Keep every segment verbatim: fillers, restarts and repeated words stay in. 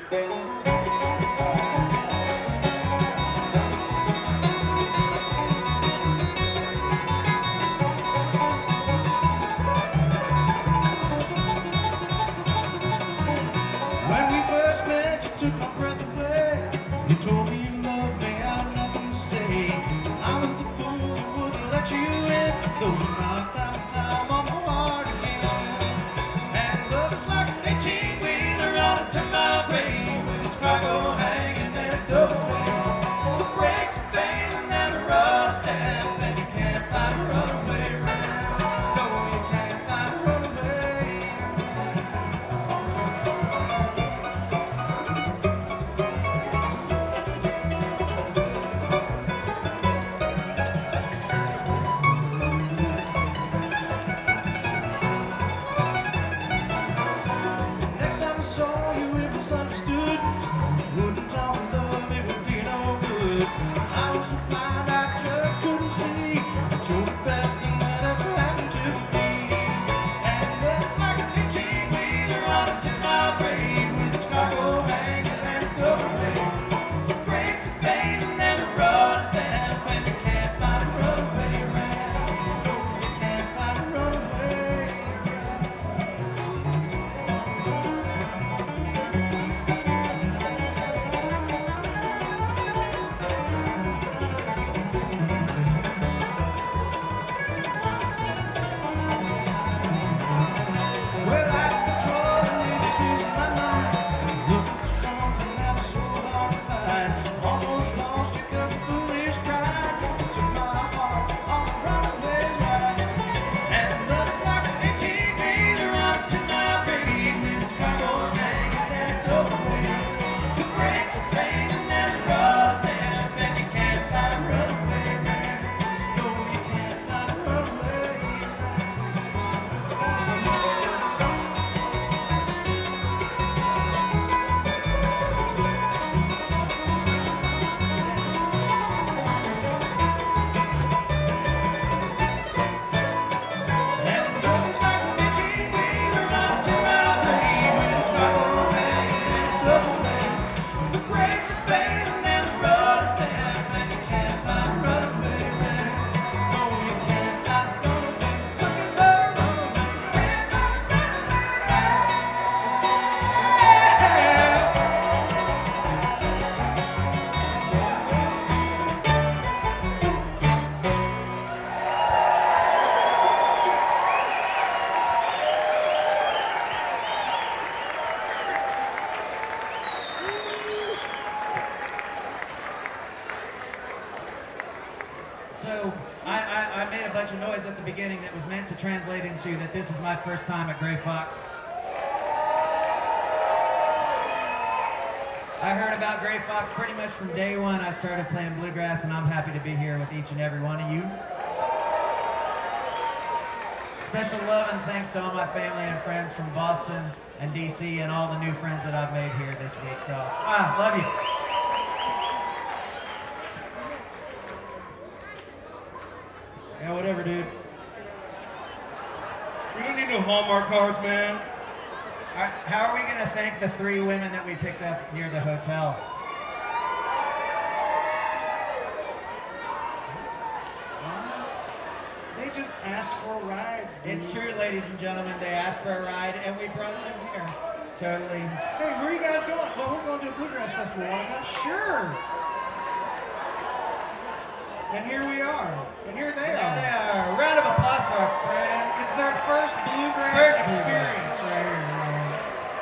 So I, I, I made a bunch of noise at the beginning that was meant to translate into that this is my first time at Gray Fox. I heard about Gray Fox pretty much from day one. I started playing bluegrass, and I'm happy to be here with each and every one of you. Special love and thanks to all my family and friends from Boston and D C and all the new friends that I've made here this week. So, ah, love you. Yeah, whatever, dude. We don't need no Hallmark cards, man. All right, how are we going to thank the three women that we picked up near the hotel? What? They just asked for a ride. Dude. It's true, ladies and gentlemen. They asked for a ride, and we brought them here. Totally. Hey, where are you guys going? Well, we're going to a bluegrass festival. Want to come? Sure. And here we are. And here they there are. There they are. A round of applause for our friends. It's their first bluegrass first experience right here. Right?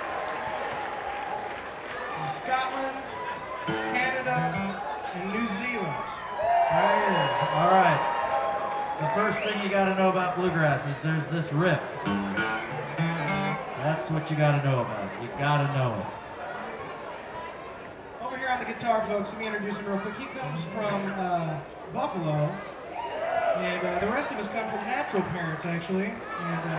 From Scotland, Canada, and New Zealand. Right here. All right. The first thing you got to know about bluegrass is there's this riff. That's what you got to know about it. You got to know it. Over here on the guitar, folks, let me introduce him real quick. He comes from uh, Buffalo, and uh, the rest of us come from natural parents, actually. And uh,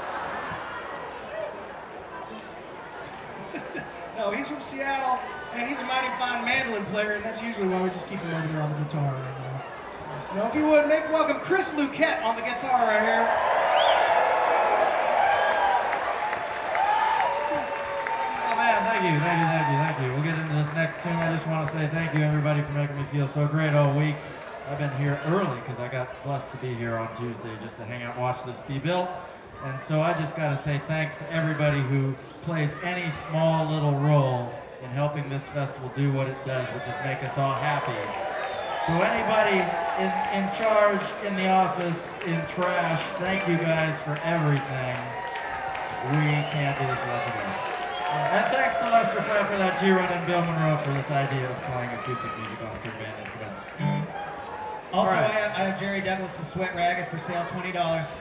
no, he's from Seattle, and he's a mighty fine mandolin player, and that's usually why we just keep him over there on the guitar right now. You know, if you would, make welcome Chris Luquette on the guitar right here. Oh man, thank thank you, thank you, thank you, thank you. We'll get into this next tune. I just want to say thank you, everybody, for making me feel so great all week. I've been here early because I got blessed to be here on Tuesday just to hang out and watch this be built. And so I just got to say thanks to everybody who plays any small little role in helping this festival do what it does, which is make us all happy. So anybody in, in charge, in the office, in trash, thank you guys for everything. We can't do this without you guys. And thanks to Lester Flatt for that G-Run and Bill Monroe for this idea of playing acoustic music on string band instruments. Also, All right. I, have, I have Jerry Douglas' sweat rag. It's for sale, twenty dollars.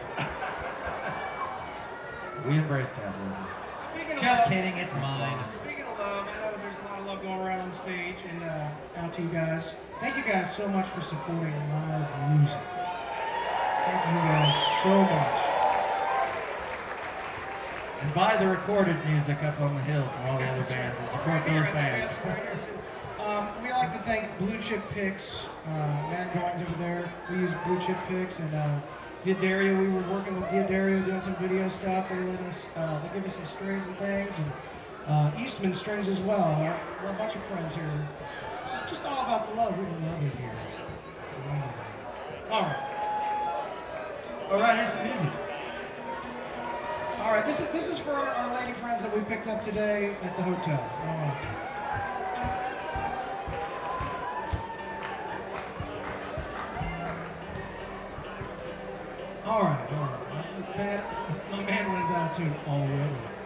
We embrace capitalism. Speaking of Just love, kidding, it's mine. Speaking of love, I know there's a lot of love going around on stage, and uh, out to you guys. Thank you guys so much for supporting live music. Thank you guys so much. And buy the recorded music up on the hill from all the other bands and support those bands. Um, we like to thank Blue Chip Picks, uh, Matt Goins over there. We use Blue Chip Picks, and uh, Diodario, we were working with Diodario doing some video stuff. They let us, uh, they give us some strings and things, and uh, Eastman Strings as well. Our, we're a bunch of friends here. It's just, just all about the love. We love it here. We love it. All right. All right, here's some music. All right, this is this is for our, our lady friends that we picked up today at the hotel. All right. All right, all right. My, bad, my mandoline's out of tune already.